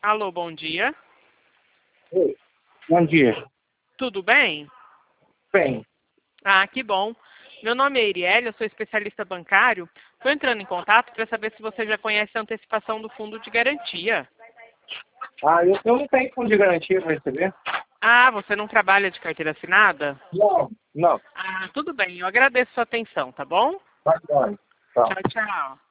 Alô, bom dia. Oi, bom dia. Tudo bem? Bem, Ah, que bom. Meu nome é Iriele, eu sou especialista bancário. Estou entrando em contato para saber se você já conhece a antecipação do fundo de garantia. eu não tenho fundo de garantia para receber. Ah, você não trabalha de carteira assinada? Não, não. Ah, tudo bem. Eu agradeço a sua atenção, tá bom? Tá bom. Tá. Tchau, tchau.